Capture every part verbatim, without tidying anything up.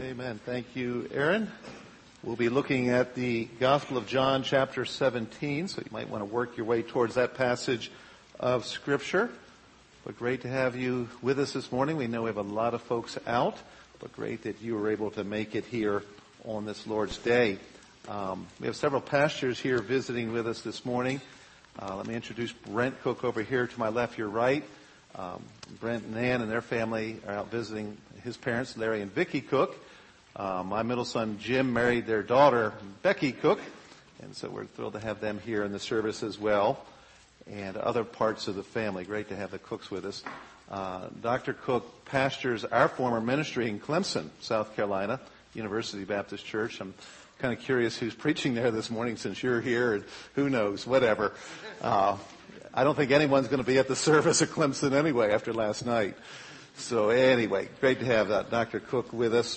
Amen. Thank you, Aaron. We'll be looking at the Gospel of John, chapter seventeen, so you might want to work your way towards that passage of Scripture. But great to have you with us this morning. We know we have a lot of folks out, but great that you were able to make it here on this Lord's Day. Um, we have several pastors here visiting with us this morning. Uh, let me introduce Brent Cook over here to my left, your right. Um, Brent and Ann and their family are out visiting his parents, Larry and Vicki Cook. Uh, my middle son, Jim, married their daughter, Becky Cook, and so we're thrilled to have them here in the service as well, and other parts of the family. Great to have the Cooks with us. Uh, Doctor Cook pastors our former ministry in Clemson, South Carolina, University Baptist Church. I'm kind of curious who's preaching there this morning since you're here, and who knows, whatever. Uh, I don't think anyone's going to be at the service at Clemson anyway after last night. So anyway, great to have uh, Doctor Cook with us.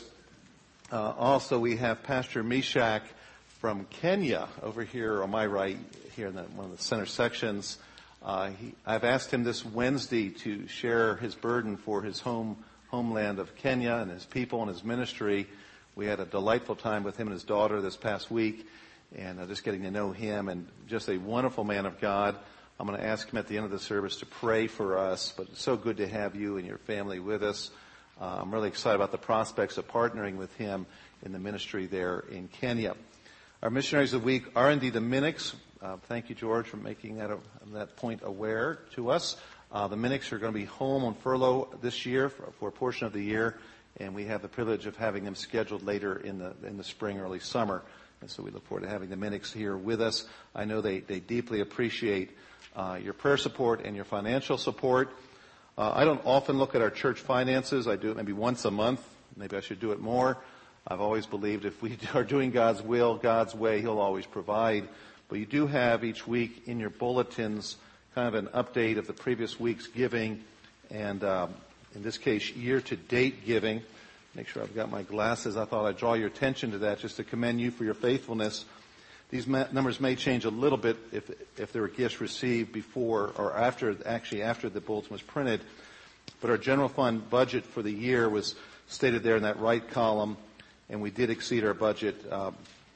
Uh, also, we have Pastor Meshach from Kenya over here on my right, here in the, one of the center sections. Uh, he, I've asked him this Wednesday to share his burden for his home homeland of Kenya and his people and his ministry. We had a delightful time with him and his daughter this past week, and uh, just getting to know him, and just a wonderful man of God. I'm going to ask him at the end of the service to pray for us, but it's so good to have you and your family with us. Uh, I'm really excited about the prospects of partnering with him in the ministry there in Kenya. Our missionaries of the week are indeed the Minnicks. Uh, thank you, George, for making that, uh, that point aware to us. Uh, the Minnicks are going to be home on furlough this year for, for a portion of the year, and we have the privilege of having them scheduled later in the in the spring, early summer. And so we look forward to having the Minnicks here with us. I know they, they deeply appreciate uh, your prayer support and your financial support. Uh, I don't often look at our church finances. I do it maybe once a month. Maybe I should do it more. I've always believed if we are doing God's will, God's way, He'll always provide. But you do have each week in your bulletins kind of an update of the previous week's giving, and um, in this case, year-to-date giving. Make sure I've got my glasses. I thought I'd draw your attention to that just to commend you for your faithfulness. These ma- numbers may change a little bit if if there were gifts received before or after, actually after the bulletin was printed. But our general fund budget for the year was stated there in that right column, and we did exceed our budget uh,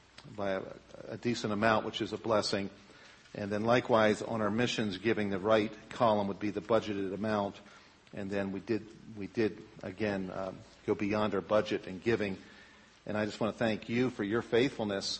by a, a decent amount, which is a blessing. And then likewise on our missions giving, the right column would be the budgeted amount. And then we did, we did again, um, go beyond our budget in giving. And I just want to thank you for your faithfulness.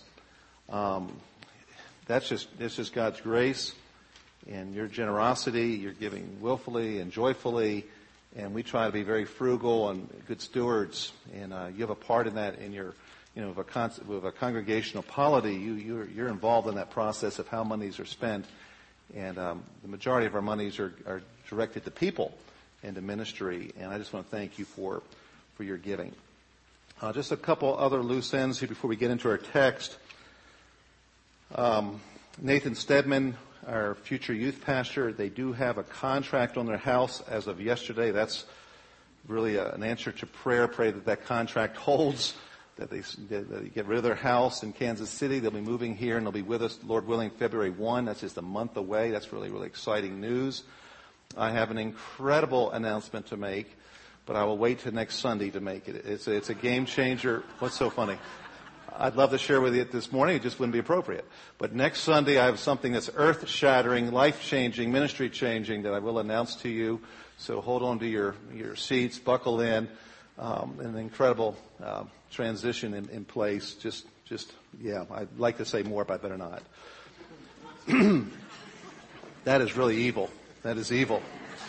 Um, that's just, it's just God's grace and your generosity. You're giving willfully and joyfully. And we try to be very frugal and good stewards. And, uh, you have a part in that in your, you know, with a, con- with a congregational polity. You, you're, you're involved in that process of how monies are spent. And, um, the majority of our monies are, are directed to people and to ministry, and I just want to thank you for for your giving. Uh, just a couple other loose ends here before we get into our text. Um, Nathan Stedman, our future youth pastor, they do have a contract on their house as of yesterday. That's really a, an answer to prayer. Pray that that contract holds, that they, that they get rid of their house in Kansas City. They'll be moving here, and they'll be with us, Lord willing, February first. That's just a month away. That's really, really exciting news. I have an incredible announcement to make, but I will wait till next Sunday to make it. It's a, it's a game changer. What's so funny? I'd love to share with you this morning. It just wouldn't be appropriate. But next Sunday, I have something that's earth-shattering, life-changing, ministry-changing that I will announce to you. So hold on to your, your seats, buckle in. Um, an incredible uh, transition in, in place. Just, just, yeah, I'd like to say more, but I better not. That is really evil. That is evil.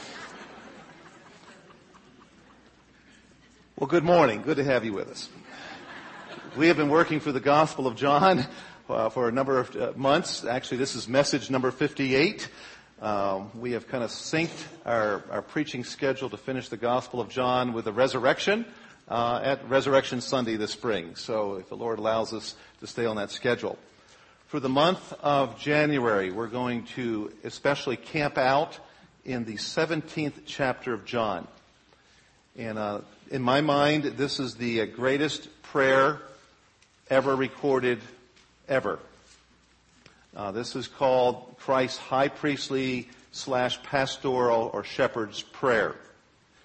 Well, good morning. Good to have you with us. We have been working through the Gospel of John uh, for a number of uh, months. Actually, this is message number fifty-eight. Um, we have kind of synced our, our preaching schedule to finish the Gospel of John with the resurrection uh, at Resurrection Sunday this spring. So if the Lord allows us to stay on that schedule. For the month of January, we're going to especially camp out in the seventeenth chapter of John. And uh, in my mind, this is the uh, greatest prayer ever recorded, ever. Uh, this is called Christ's high priestly slash pastoral or shepherd's prayer.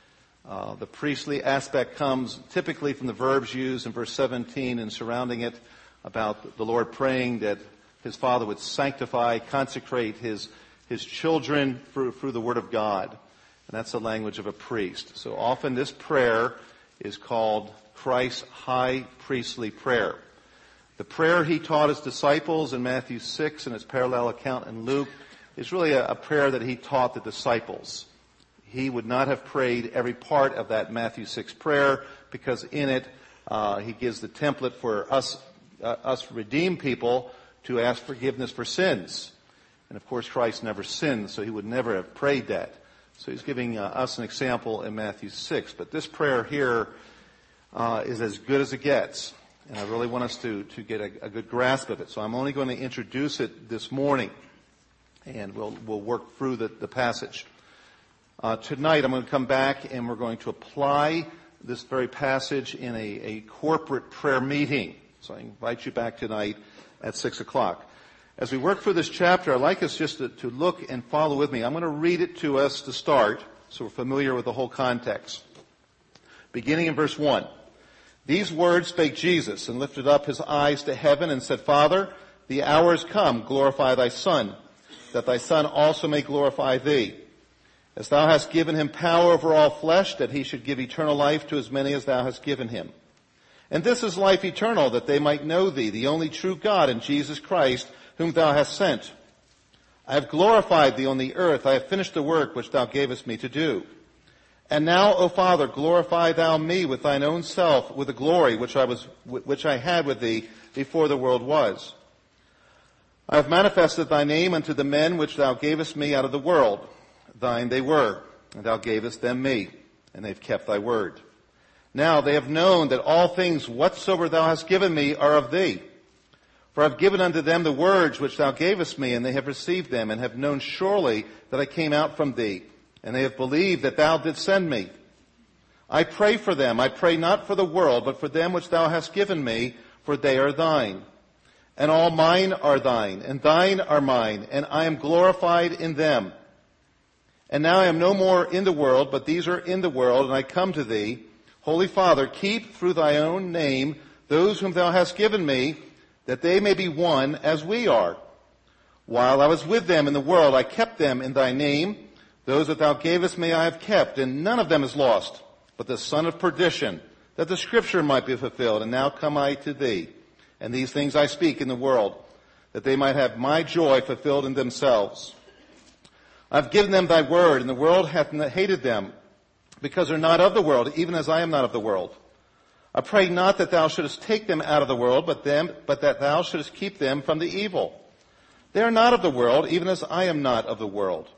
Uh, the priestly aspect comes typically from the verbs used in verse seventeen and surrounding it about the Lord praying that his Father would sanctify, consecrate his his children through, through the Word of God. And that's the language of a priest. So often this prayer is called Christ's high priestly prayer. The prayer he taught his disciples in Matthew six and its parallel account in Luke is really a, a prayer that he taught the disciples. He would not have prayed every part of that Matthew six prayer because in it uh, he gives the template for us, uh, us redeemed people to ask forgiveness for sins. And of course Christ never sinned, so he would never have prayed that. So he's giving uh, us an example in Matthew six. But this prayer here uh, is as good as it gets. And I really want us to, to get a, a good grasp of it. So I'm only going to introduce it this morning. And we'll, we'll work through the, the passage. Uh, tonight I'm going to come back and we're going to apply this very passage in a, a corporate prayer meeting. So I invite you back tonight at six o'clock. As we work through this chapter, I'd like us just to, to look and follow with me. I'm going to read it to us to start so we're familiar with the whole context. Beginning in verse one. These words spake Jesus and lifted up his eyes to heaven and said, Father, the hour is come, glorify thy Son, that thy Son also may glorify thee. As thou hast given him power over all flesh, that he should give eternal life to as many as thou hast given him. And this is life eternal, that they might know thee, the only true God, and Jesus Christ, whom thou hast sent. I have glorified thee on the earth. I have finished the work which thou gavest me to do. And now, O Father, glorify thou me with thine own self, with the glory which I was, which I had with thee before the world was. I have manifested thy name unto the men which thou gavest me out of the world. Thine they were, and thou gavest them me, and they've kept thy word. Now they have known that all things whatsoever thou hast given me are of thee. For I have given unto them the words which thou gavest me, and they have received them, and have known surely that I came out from thee, and they have believed that thou didst send me. I pray for them. I pray not for the world, but for them which thou hast given me, for they are thine. And all mine are thine, and thine are mine, and I am glorified in them. And now I am no more in the world, but these are in the world, and I come to thee. Holy Father, keep through thy own name those whom thou hast given me, that they may be one as we are. While I was with them in the world, I kept them in thy name. Those that thou gavest me I have kept, and none of them is lost, but the son of perdition, that the scripture might be fulfilled. And now come I to thee. And these things I speak in the world, that they might have my joy fulfilled in themselves. I've given them thy word, and the world hath hated them, because they're not of the world, even as I am not of the world. I pray not that thou shouldest take them out of the world, but them, but that thou shouldest keep them from the evil. They are not of the world, even as I am not of the world.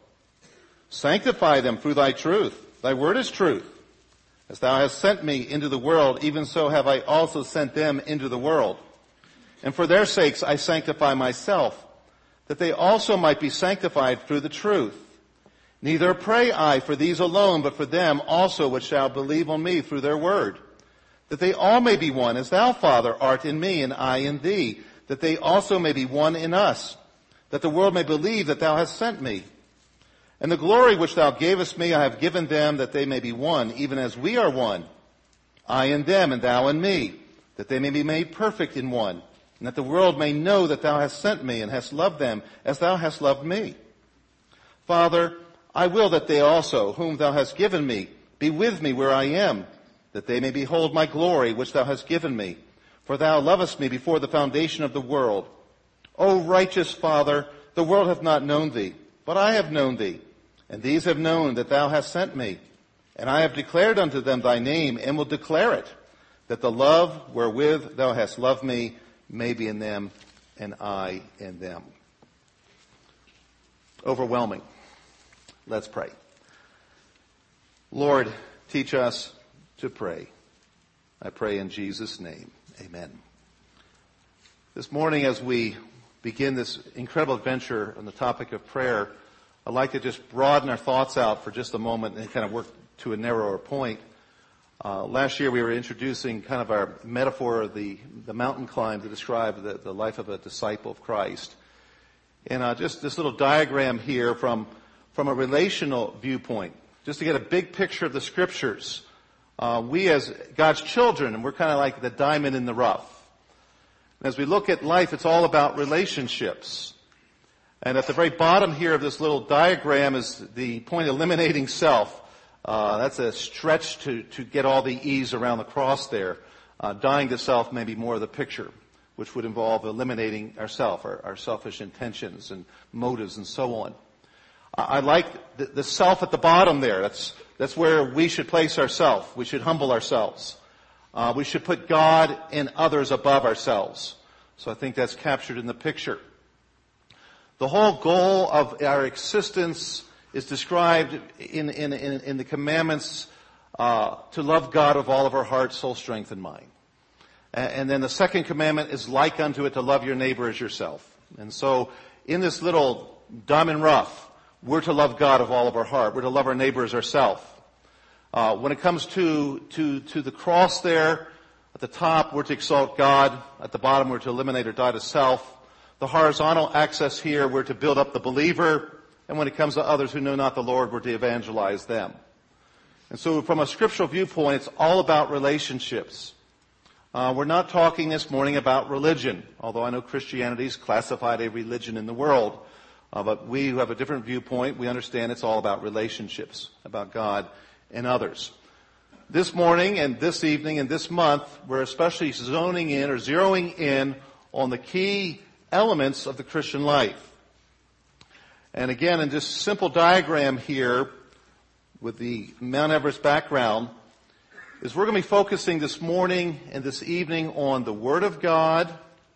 Sanctify them through thy truth. Thy word is truth. As thou hast sent me into the world, even so have I also sent them into the world. And for their sakes I sanctify myself, that they also might be sanctified through the truth. Neither pray I for these alone, but for them also which shall believe on me through their word, that they all may be one, as thou, Father, art in me, and I in thee, that they also may be one in us, that the world may believe that thou hast sent me. And the glory which thou gavest me I have given them, that they may be one, even as we are one, I in them, and thou in me, that they may be made perfect in one, and that the world may know that thou hast sent me, and hast loved them as thou hast loved me. Father, I will that they also, whom thou hast given me, be with me where I am, that they may behold my glory which thou hast given me. For thou lovest me before the foundation of the world. O righteous Father, the world hath not known thee, but I have known thee, and these have known that thou hast sent me. And I have declared unto them thy name, and will declare it, that the love wherewith thou hast loved me may be in them, and I in them. Overwhelming. Let's pray. Lord, teach us to pray. I pray in Jesus' name. Amen. This morning, as we begin this incredible adventure on the topic of prayer, I'd like to just broaden our thoughts out for just a moment and kind of work to a narrower point. Uh, last year we were introducing kind of our metaphor of the, the mountain climb to describe the, the life of a disciple of Christ. And uh, just this little diagram here from, from a relational viewpoint, just to get a big picture of the Scriptures. Uh, we as God's children, we're kind of like the diamond in the rough. And as we look at life, it's all about relationships. And at the very bottom here of this little diagram is the point eliminating self. Uh, that's a stretch to, to get all the E's around the cross there. Uh, dying to self may be more of the picture, which would involve eliminating ourself, our, our selfish intentions and motives and so on. I, I like the, the self at the bottom there. That's, that's where we should place ourselves. We should humble ourselves. Uh, we should put God and others above ourselves. So I think that's captured in the picture. The whole goal of our existence is described in, in, in, in the commandments uh, to love God with all of our heart, soul, strength, and mind. And, and then the second commandment is like unto it to love your neighbor as yourself. And so in this little diamond rough, we're to love God with all of our heart. We're to love our neighbor as ourselves. Uh, when it comes to, to, to the cross there, at the top, we're to exalt God. At the bottom, we're to eliminate or die to self. The horizontal axis here, we're to build up the believer. And when it comes to others who know not the Lord, we're to evangelize them. And so from a scriptural viewpoint, it's all about relationships. Uh, we're not talking this morning about religion, although I know Christianity is classified a religion in the world. Uh, but we who have a different viewpoint, we understand it's all about relationships, about God and others. This morning and this evening and this month, we're especially zoning in or zeroing in on the key elements of the Christian life. And again, in this simple diagram here with the Mount Everest background, is we're going to be focusing this morning and this evening on the Word of God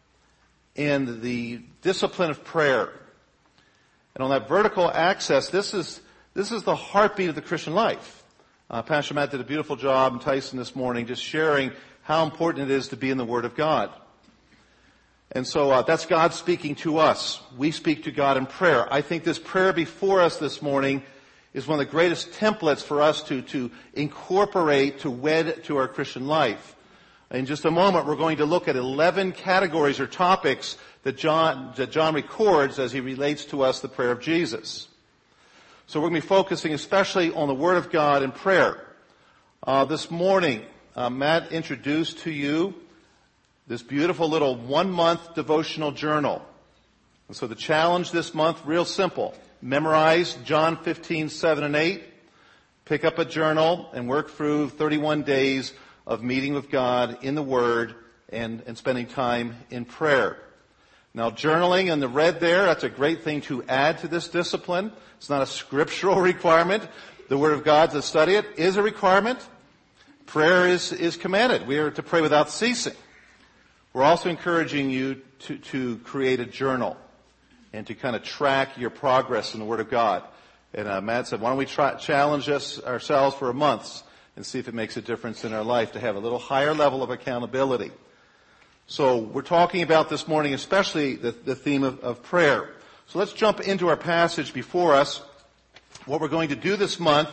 and the discipline of prayer. And on that vertical axis, this is this is the heartbeat of the Christian life. Uh, Pastor Matt did a beautiful job, and Tyson this morning, just sharing how important it is to be in the Word of God. And so uh, that's God speaking to us. We speak to God in prayer. I think this prayer before us this morning is one of the greatest templates for us to, to incorporate, to wed to our Christian life. In just a moment, we're going to look at eleven categories or topics that John, that John records as he relates to us the prayer of Jesus. So we're going to be focusing especially on the Word of God and prayer. Uh, this morning, uh, Matt introduced to you this beautiful little one-month devotional journal. And so the challenge this month, real simple. Memorize John fifteen, seven, and eight. Pick up a journal and work through thirty-one days of meeting with God in the Word and, and spending time in prayer. Now, journaling in the red there, that's a great thing to add to this discipline. It's not a scriptural requirement. The Word of God, to study it, is a requirement. Prayer is, is commanded. We are to pray without ceasing. We're also encouraging you to, to create a journal and to kind of track your progress in the Word of God. And uh, Matt said, why don't we try, challenge us ourselves for a month and see if it makes a difference in our life to have a little higher level of accountability. So we're talking about this morning especially the, the theme of, of prayer. So let's jump into our passage before us. What we're going to do this month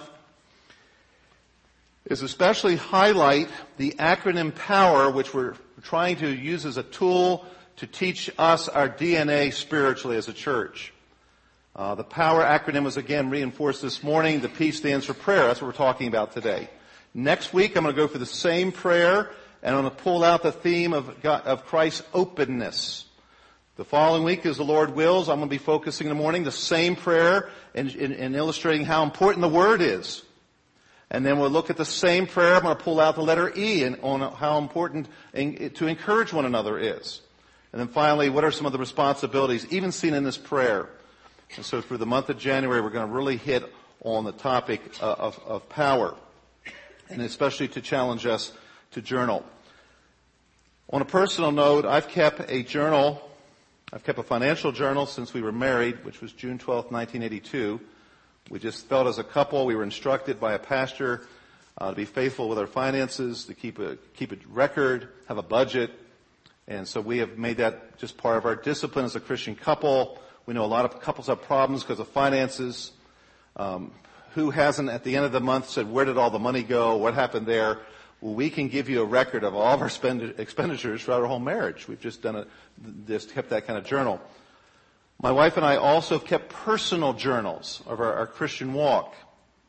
is especially highlight the acronym POWER, which we're trying to use as a tool to teach us our D N A spiritually as a church. Uh, the POWER acronym was again reinforced this morning. The P stands for prayer. That's what we're talking about today. Next week, I'm going to go for the same prayer, and I'm going to pull out the theme of, God, of Christ's openness. The following week, as the Lord wills, I'm going to be focusing in the morning the same prayer and, and, and illustrating how important the Word is. And then we'll look at the same prayer. I'm going to pull out the letter E and on how important to encourage one another is. And then finally, what are some of the responsibilities, even seen in this prayer? And so for the month of January, we're going to really hit on the topic of, of power, and especially to challenge us to journal. On a personal note, I've kept a journal, I've kept a financial journal since we were married, which was June twelfth, nineteen eighty-two. We just felt as a couple, we were instructed by a pastor uh, to be faithful with our finances, to keep a keep a record, have a budget. And so we have made that just part of our discipline as a Christian couple. We know a lot of couples have problems because of finances. Um, who hasn't at the end of the month said, where did all the money go? What happened there? Well, we can give you a record of all of our spend- expenditures throughout our whole marriage. We've just done a, just kept that kind of journal. My wife and I also have kept personal journals of our, our Christian walk.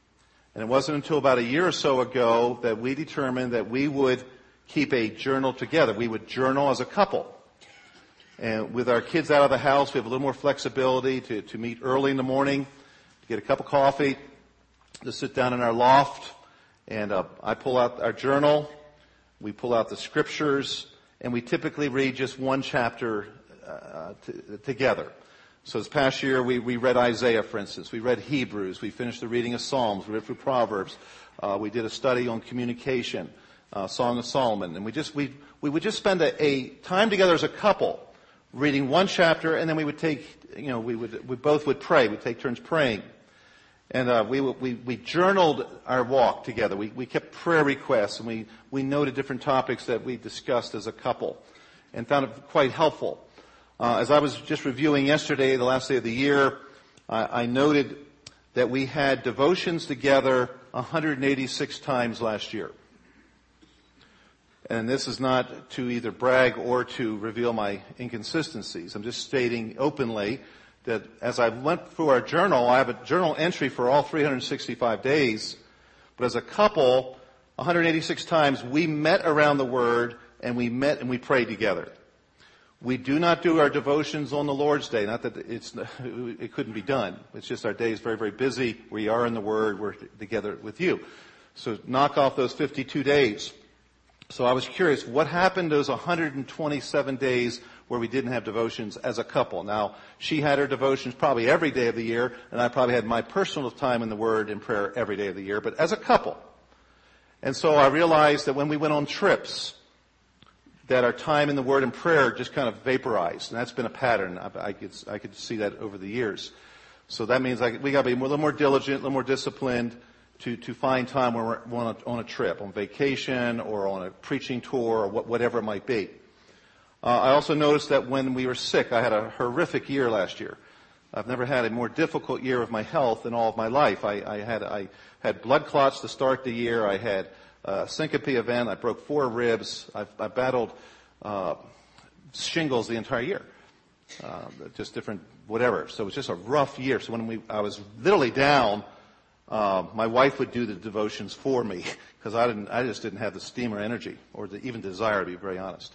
And it wasn't until about a year or so ago that we determined that we would keep a journal together. We would journal as a couple. And with our kids out of the house, we have a little more flexibility to, to meet early in the morning, to get a cup of coffee, to sit down in our loft, and uh, I pull out our journal, we pull out the scriptures, and we typically read just one chapter uh, t- together. So this past year, we, we read Isaiah, for instance. We read Hebrews. We finished the reading of Psalms. We read through Proverbs. Uh, we did a study on communication, uh, Song of Solomon. And we just, we, we would just spend a, a time together as a couple, reading one chapter, and then we would take, you know, we would, we both would pray. We'd take turns praying. And, uh, we, we, we journaled our walk together. We, we kept prayer requests, and we, we noted different topics that we discussed as a couple, and found it quite helpful. Uh, as I was just reviewing yesterday, the last day of the year, I, I noted that we had devotions together one hundred eighty-six times last year. And this is not to either brag or to reveal my inconsistencies. I'm just stating openly that as I went through our journal, I have a journal entry for all three hundred sixty-five days, but as a couple, one hundred eighty-six times we met around the Word, and we met and we prayed together. We do not do our devotions on the Lord's Day. Not that it's, it couldn't be done. It's just our day is very, very busy. We are in the Word. We're together with you. So knock off those fifty-two days. So I was curious, what happened those one hundred twenty-seven days where we didn't have devotions as a couple? Now, she had her devotions probably every day of the year, and I probably had my personal time in the Word and prayer every day of the year, but as a couple. And so I realized that when we went on trips, that our time in the Word and prayer just kind of vaporized. And that's been a pattern. I, I, could, I could see that over the years. So that means I, we got to be a little more diligent, a little more disciplined to, to find time when we're on a, on a trip, on vacation or on a preaching tour or what, whatever it might be. Uh, I also noticed that when we were sick, I had a horrific year last year. I've never had a more difficult year of my health in all of my life. I, I had I had blood clots to start the year. I had a syncope event. I broke four ribs. I've, I battled uh, shingles the entire year. Uh, just different whatever. So it was just a rough year. So when we I was literally down, uh, my wife would do the devotions for me because I didn't. I just didn't have the steam or energy or the, even desire, to be very honest.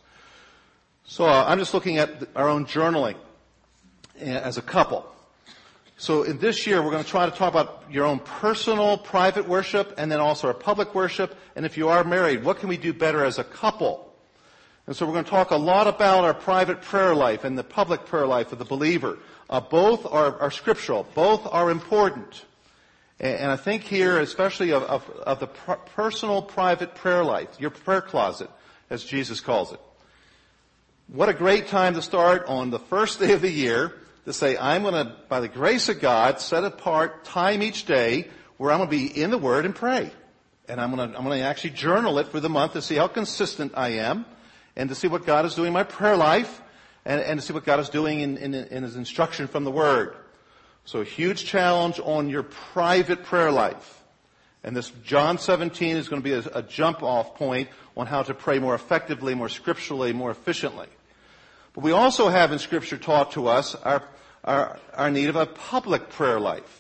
So uh, I'm just looking at our own journaling as a couple. So in this year, we're going to try to talk about your own personal, private worship, and then also our public worship. And if you are married, what can we do better as a couple? And so we're going to talk a lot about our private prayer life and the public prayer life of the believer. Uh, both are, are scriptural. Both are important. And, and I think here, especially of, of, of the pr- personal, private prayer life, your prayer closet, as Jesus calls it. What a great time to start on the first day of the year to say, I'm going to, by the grace of God, set apart time each day where I'm going to be in the Word and pray. And I'm going to, I'm going to actually journal it for the month to see how consistent I am and to see what God is doing in my prayer life and, and to see what God is doing in, in, in His instruction from the Word. So a huge challenge on your private prayer life. And this John seventeen is going to be a, a jump-off point on how to pray more effectively, more scripturally, more efficiently. But we also have in Scripture taught to us our, our, our need of a public prayer life.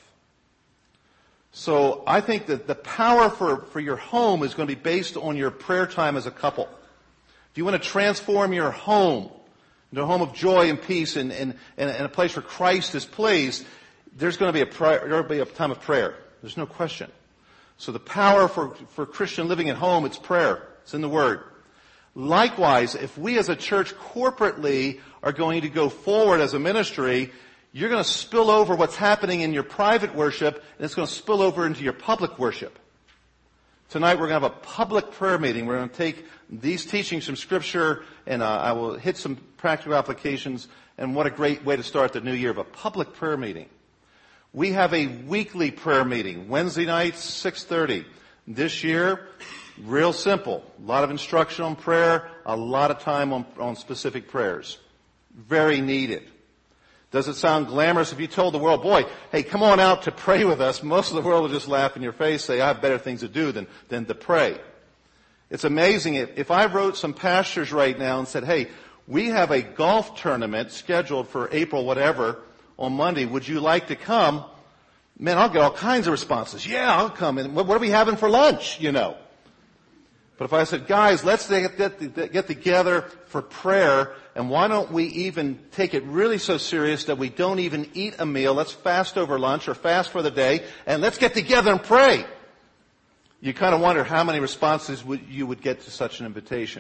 So I think that the power for, for your home is going to be based on your prayer time as a couple. If you want to transform your home into a home of joy and peace and, and, and, and a place where Christ is pleased, there's going to be a, prayer, there'll be a time of prayer. There's no question. So the power for, for Christian living at home, it's prayer. It's in the Word. Likewise, if we as a church corporately are going to go forward as a ministry, you're going to spill over what's happening in your private worship, and it's going to spill over into your public worship. Tonight we're going to have a public prayer meeting. We're going to take these teachings from Scripture, and uh, I will hit some practical applications, and what a great way to start the new year of a public prayer meeting. We have a weekly prayer meeting, Wednesday nights, six thirty. This year, real simple. A lot of instruction on prayer, a lot of time on, on specific prayers. Very needed. Does it sound glamorous if you told the world, boy, hey, come on out to pray with us? Most of the world will just laugh in your face, say, I have better things to do than, than to pray. It's amazing. If, if I wrote some pastors right now and said, hey, we have a golf tournament scheduled for April whatever on Monday, would you like to come? man, I'll get all kinds of responses. Yeah, I'll come. And what are we having for lunch, you know? But if I said, guys, let's get, get, get together for prayer, and why don't we even take it really so serious that we don't even eat a meal, let's fast over lunch or fast for the day, and let's get together and pray. You kind of wonder how many responses would, you would get to such an invitation.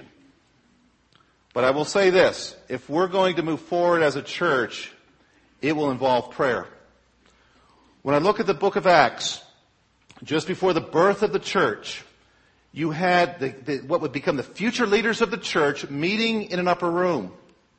But I will say this, if we're going to move forward as a church, it will involve prayer. When I look at the book of Acts, just before the birth of the church, you had the, the, what would become the future leaders of the church meeting in an upper room.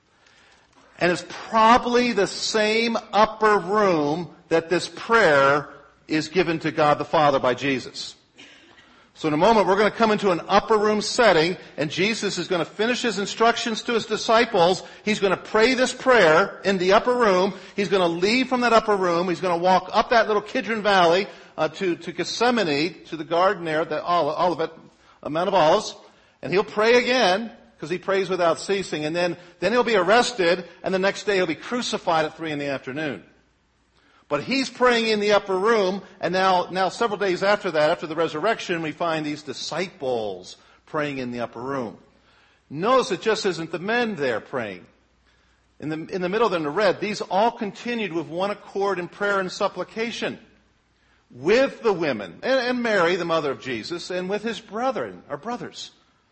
And it's probably the same upper room that this prayer is given to God the Father by Jesus. So in a moment, we're going to come into an upper room setting, and Jesus is going to finish his instructions to his disciples. He's going to pray this prayer in the upper room. He's going to leave from that upper room. He's going to walk up that little Kidron Valley uh, to, to Gethsemane, to the garden there, the Olivet, Mount of Olives, and he'll pray again, because he prays without ceasing, and then, then he'll be arrested, and the next day he'll be crucified at three in the afternoon. But he's praying in the upper room, and now, now several days after that, after the resurrection, we find these disciples praying in the upper room. Notice it just isn't the men there praying. In the, in the middle there in the red, these all continued with one accord in prayer and supplication with the women, and, and Mary, the mother of Jesus, and with his brethren, or brothers.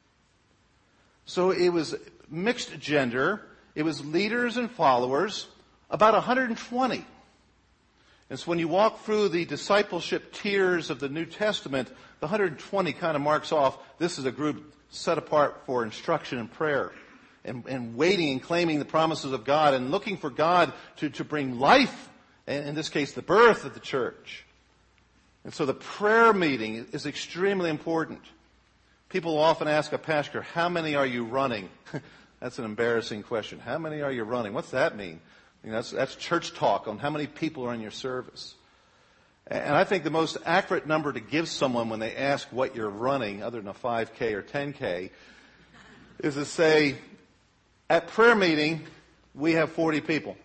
So it was mixed gender, it was leaders and followers, about one hundred twenty. And so when you walk through the discipleship tiers of the New Testament, the one hundred twenty kind of marks off, this is a group set apart for instruction and prayer, and, and waiting and claiming the promises of God, and looking for God to, to bring life, and in this case, the birth of the church. And so the prayer meeting is extremely important. People often ask a pastor, how many are you running? That's an embarrassing question. How many are you running? What's that mean? You know, that's, that's church talk on how many people are in your service. And I think the most accurate number to give someone when they ask what you're running, other than a five K or ten K, is to say, at prayer meeting, we have forty people.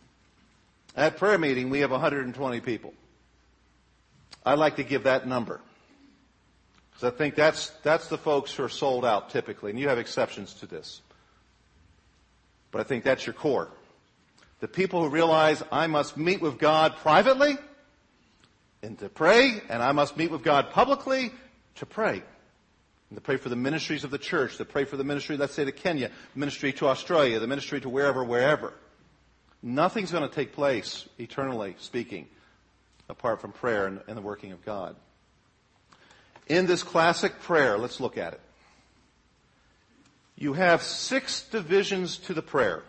At prayer meeting, we have one hundred twenty people. I like to give that number, because I think that's, that's the folks who are sold out typically, and you have exceptions to this. But I think that's your core. The people who realize I must meet with God privately and to pray, and I must meet with God publicly to pray. And to pray for the ministries of the church, to pray for the ministry, let's say to Kenya, ministry to Australia, the ministry to wherever, wherever. Nothing's going to take place, eternally speaking, apart from prayer and, and the working of God. In this classic prayer, let's look at it. You have six divisions to the prayer.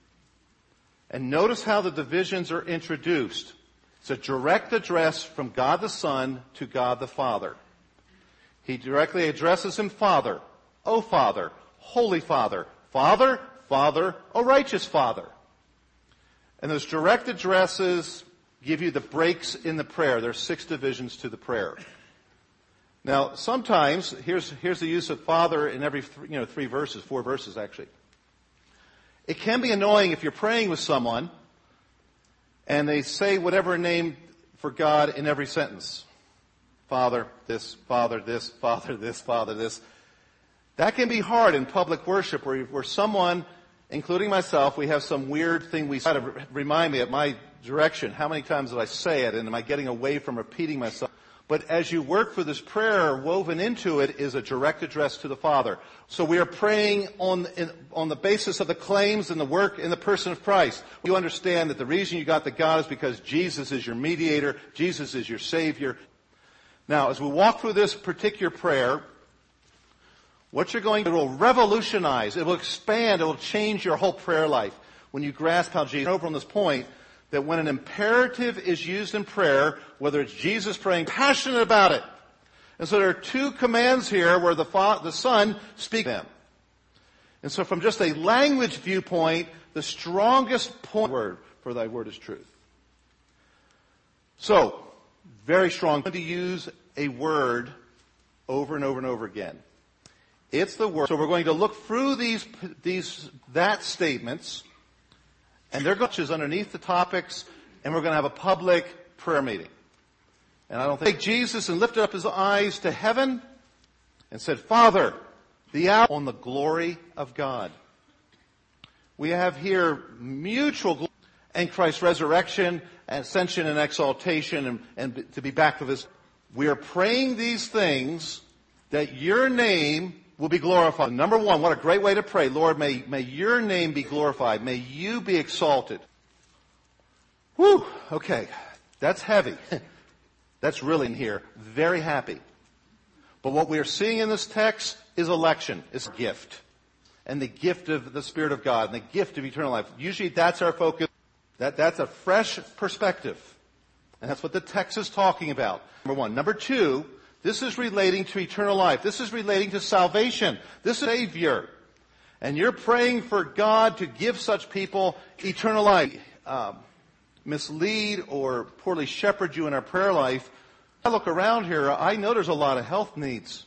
And notice how the divisions are introduced. It's a direct address from God the Son to God the Father. He directly addresses him, Father, O Father, Holy Father, Father, Father, O righteous Father. And those direct addresses give you the breaks in the prayer. There are six divisions to the prayer. Now, sometimes, here's, here's the use of Father in every, th- you know, three verses, four verses actually. It can be annoying if you're praying with someone and they say whatever name for God in every sentence. Father, this, Father, this, Father, this, Father, this. That can be hard in public worship where, where someone, including myself, we have some weird thing we try to remind me at my direction. How many times did I say it, and am I getting away from repeating myself? But as you work for this prayer, woven into it is a direct address to the Father. So we are praying on, in, on the basis of the claims and the work in the person of Christ. You understand that the reason you got the God is because Jesus is your mediator, Jesus is your Savior. Now, as we walk through this particular prayer, what you're going to do, it will revolutionize, it will expand, it will change your whole prayer life when you grasp how Jesus, over on this point, that when an imperative is used in prayer, whether it's Jesus praying, passionate about it. And so there are two commands here where the Father, the Son speaks them. And so from just a language viewpoint, the strongest point word for thy word is truth. So, very strong to use a word over and over and over again. It's the word. So we're going to look through these, these, that statements, and they're going to underneath the topics, and we're going to have a public prayer meeting. And I don't think Jesus and lifted up his eyes to heaven and said, Father, the hour on the glory of God. We have here mutual glory and Christ's resurrection, ascension and exaltation, and, and to be back with his. We are praying these things that your name will be glorified. Number one, what a great way to pray. Lord, may, may your name be glorified. May you be exalted. Whew, okay, that's heavy. That's really in here. Very happy. But what we are seeing in this text is election. It's a gift. And the gift of the Spirit of God, and the gift of eternal life. Usually that's our focus. That, that's a fresh perspective. And that's what the text is talking about. Number one. Number two, this is relating to eternal life. This is relating to salvation. This is Savior. And you're praying for God to give such people eternal life. Um, mislead or poorly shepherd you in our prayer life. I look around here, I know there's a lot of health needs.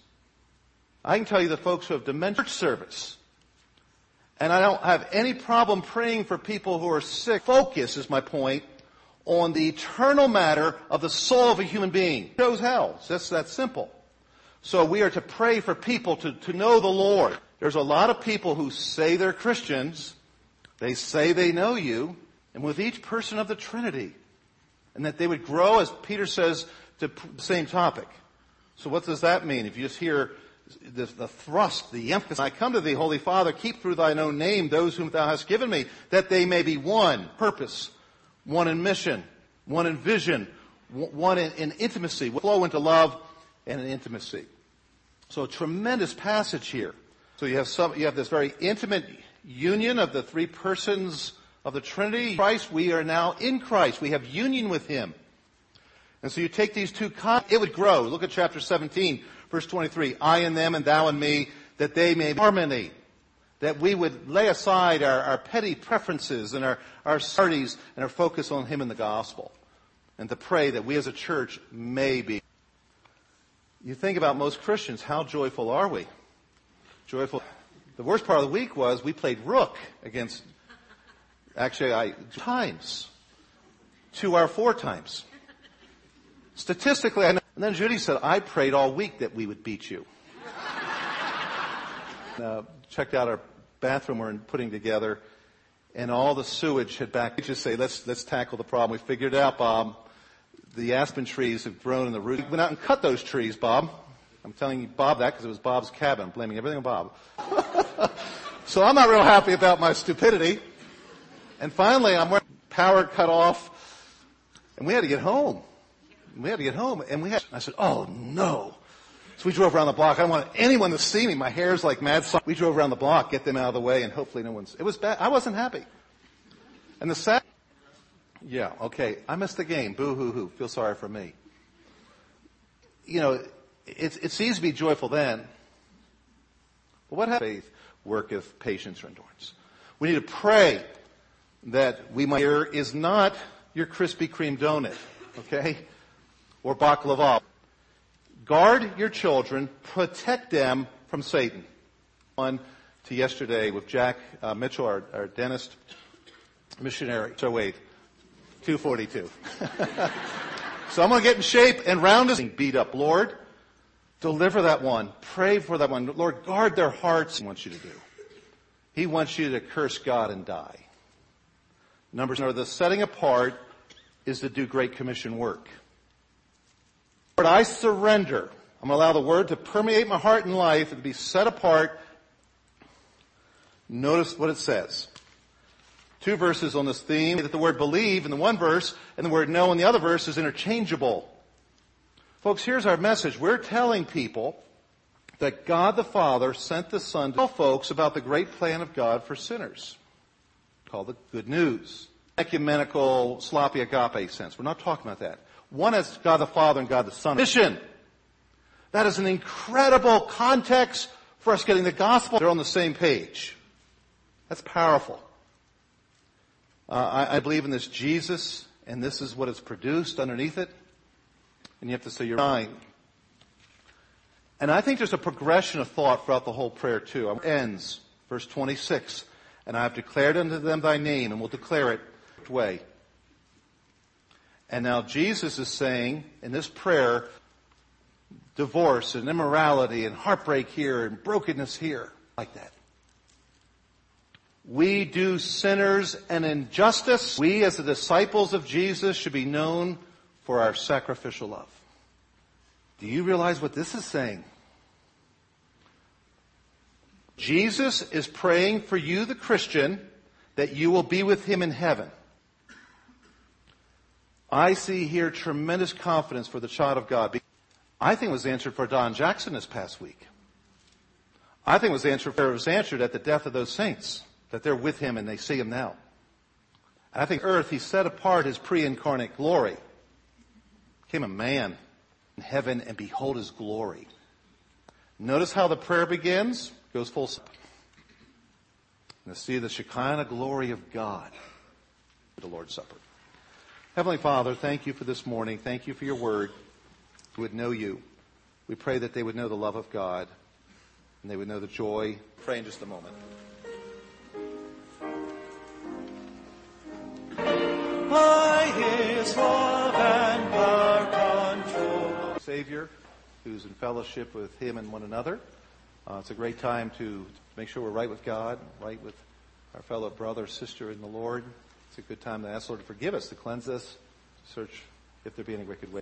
I can tell you the folks who have dementia church service. And I don't have any problem praying for people who are sick. Focus is my point on the eternal matter of the soul of a human being. It shows hell. It's just that simple. So we are to pray for people to, to know the Lord. There's a lot of people who say they're Christians. They say they know you. And with each person of the Trinity. And that they would grow, as Peter says, to the same topic. So what does that mean? If you just hear the, the thrust, the emphasis, I come to thee, Holy Father, keep through thine own name those whom thou hast given me, that they may be one purpose, one in mission, one in vision, one in, in intimacy, flow into love and in intimacy. So a tremendous passage here. So you have some, you have this very intimate union of the three persons of the Trinity. Christ, we are now in Christ. We have union with him. And so you take these two concepts, it would grow. Look at chapter seventeen, verse twenty-three. I and them and thou and me, that they may be harmony. That we would lay aside our, our petty preferences and our, our parties and our focus on him and the gospel. And to pray that we as a church may be. You think about most Christians, how joyful are we? Joyful. The worst part of the week was we played rook against, actually I, times. Two or four times. Statistically, I know. And then Judy said, I prayed all week that we would beat you. uh, checked out our bathroom we're putting together, and all the sewage had back. We just say, let's let's tackle the problem. We figured it out, Bob. The aspen trees have grown in the root. We went out and cut those trees, Bob. I'm telling you Bob that because it was Bob's cabin. I'm blaming everything on Bob. So I'm not real happy about my stupidity. And finally, I'm power cut off, and we had to get home. We had to get home, and we had, I said, oh no. So we drove around the block. I don't want anyone to see me. My hair's like mad science. We drove around the block, get them out of the way, and hopefully no one's, it was bad. I wasn't happy. And the sad, yeah, okay, I missed the game. Boo hoo hoo. Feel sorry for me. You know, it's, it's easy to be joyful then. But what happens? Faith worketh patience or endurance. We need to pray that we might, here is not your Krispy Kreme donut, okay? Or baklava. Guard your children, protect them from Satan. On to yesterday with Jack uh, Mitchell, our, our dentist missionary. So wait, two forty-two. So I'm going to get in shape and round us beat up. Lord, deliver that one. Pray for that one. Lord, guard their hearts. He wants you to do. He wants you to curse God and die. Number seven, the setting apart is to do Great Commission work. Lord, I surrender. I'm going to allow the word to permeate my heart and life and to be set apart. Notice what it says. Two verses on this theme. That the word believe in the one verse and the word know in the other verse is interchangeable. Folks, here's our message. We're telling people that God the Father sent the Son to tell folks about the great plan of God for sinners. Called the good news. Ecumenical, sloppy agape sense. We're not talking about that. One is God the Father and God the Son. Mission. That is an incredible context for us getting the gospel. They're on the same page. That's powerful. Uh, I, I believe in this Jesus, and this is what is produced underneath it. And you have to say you're nine. And I think there's a progression of thought throughout the whole prayer too. It ends, verse twenty-six. And I have declared unto them thy name, and will declare it way. And now Jesus is saying in this prayer, divorce and immorality and heartbreak here and brokenness here, like that. We do sinners an injustice. We as the disciples of Jesus should be known for our sacrificial love. Do you realize what this is saying? Jesus is praying for you, the Christian, that you will be with him in heaven. I see here tremendous confidence for the child of God. I think it was answered for Don Jackson this past week. I think it was answered, it was answered at the death of those saints, that they're with him and they see him now. And I think earth, he set apart his pre-incarnate glory. Became a man in heaven and behold his glory. Notice how the prayer begins. Goes full circle. And to see the Shekinah glory of God at the Lord's Supper. Heavenly Father, thank you for this morning. Thank you for your word. Who would know you. We pray that they would know the love of God and they would know the joy. Pray in just a moment. By his love and power control. Savior, who's in fellowship with him and one another. Uh, it's a great time to make sure we're right with God, right with our fellow brother, sister in the Lord. It's a good time to ask the Lord to forgive us, to cleanse us, to search if there be any wicked way.